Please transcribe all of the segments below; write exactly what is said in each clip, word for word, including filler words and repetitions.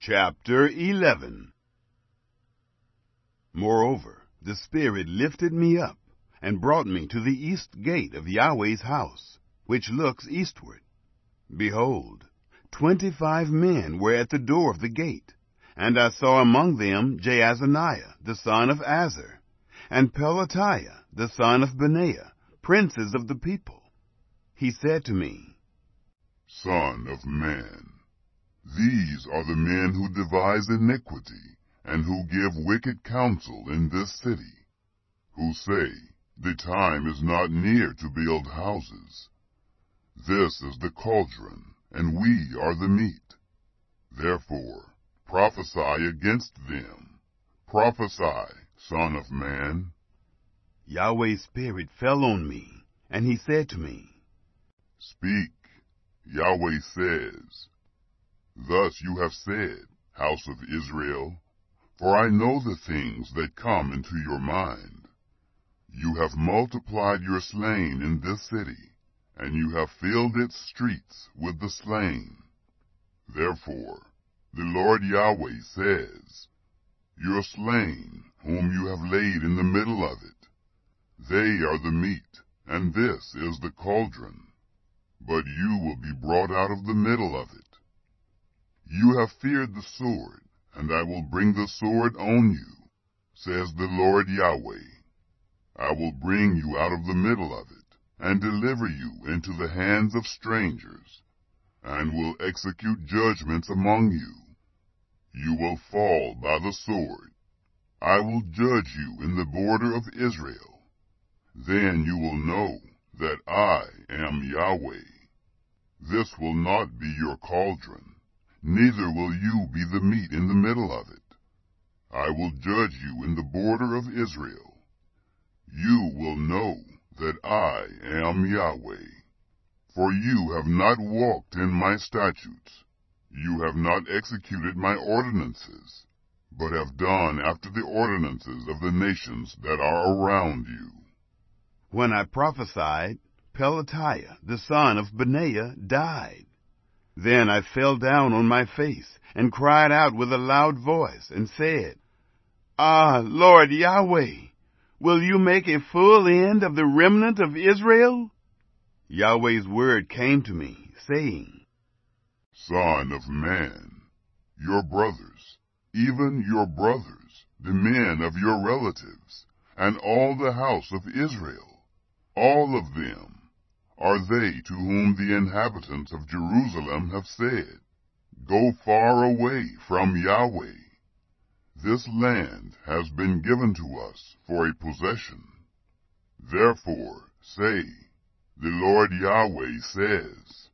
Chapter eleven. Moreover, the Spirit lifted me up, and brought me to the east gate of Yahweh's house, which looks eastward. Behold, twenty-five men were at the door of the gate, and I saw among them Jaazaniah the son of Azar, and Pelatiah the son of Benaiah, princes of the people. He said to me, Son of man, these are the men who devise iniquity, and who give wicked counsel in this city, who say, The time is not near to build houses. This is the cauldron, and we are the meat. Therefore prophesy against them. Prophesy, Son of man. Yahweh's Spirit fell on me, and he said to me, Speak, Yahweh says. Thus you have said, house of Israel, for I know the things that come into your mind. You have multiplied your slain in this city, and you have filled its streets with the slain. Therefore the Lord Yahweh says, Your slain, whom you have laid in the middle of it, they are the meat, and this is the cauldron. But you will be brought out of the middle of it. You have feared the sword, and I will bring the sword on you, says the Lord Yahweh. I will bring you out of the middle of it, and deliver you into the hands of strangers, and will execute judgments among you. You will fall by the sword. I will judge you in the border of Israel. Then you will know that I am Yahweh. This will not be your cauldron, neither will you be the meat in the middle of it. I will judge you in the border of Israel. You will know that I am Yahweh. For you have not walked in my statutes, you have not executed my ordinances, but have done after the ordinances of the nations that are around you. When I prophesied, Pelatiah the son of Benaiah died. Then I fell down on my face, and cried out with a loud voice, and said, Ah, Lord Yahweh, will you make a full end of the remnant of Israel? Yahweh's word came to me, saying, Son of man, your brothers, even your brothers, the men of your relatives, and all the house of Israel, all of them, are they to whom the inhabitants of Jerusalem have said, Go far away from Yahweh. This land has been given to us for a possession. Therefore say, The Lord Yahweh says,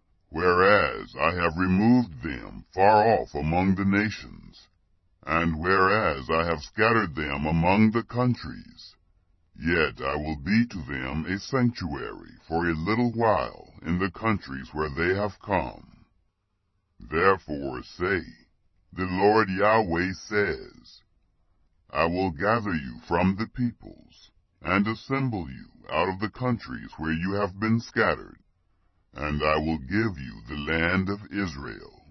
Whereas I have removed them far off among the nations, and whereas I have scattered them among the countries, yet I will be to them a sanctuary for a little while in the countries where they have come. Therefore say, The Lord Yahweh says, I will gather you from the peoples, and assemble you out of the countries where you have been scattered, and I will give you the land of Israel.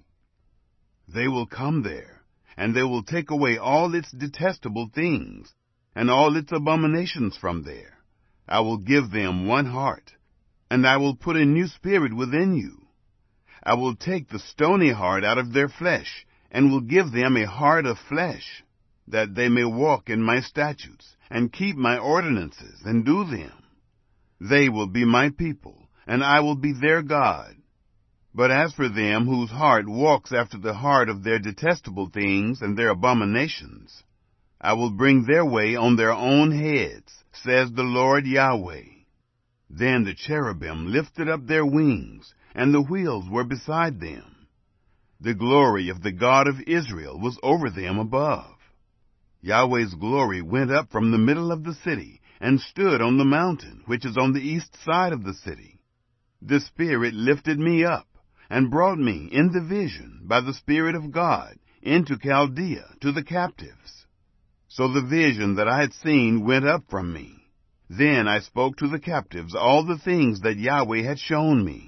They will come there, and they will take away all its detestable things, and all its abominations from there. I will give them one heart, and I will put a new spirit within you. I will take the stony heart out of their flesh, and will give them a heart of flesh, that they may walk in my statutes, and keep my ordinances, and do them. They will be my people, and I will be their God. But as for them whose heart walks after the heart of their detestable things and their abominations, I will bring their way on their own heads, says the Lord Yahweh. Then the cherubim lifted up their wings, and the wheels were beside them. The glory of the God of Israel was over them above. Yahweh's glory went up from the middle of the city, and stood on the mountain which is on the east side of the city. The Spirit lifted me up, and brought me in the vision by the Spirit of God into Chaldea to the captives. So the vision that I had seen went up from me. Then I spoke to the captives all the things that Yahweh had shown me.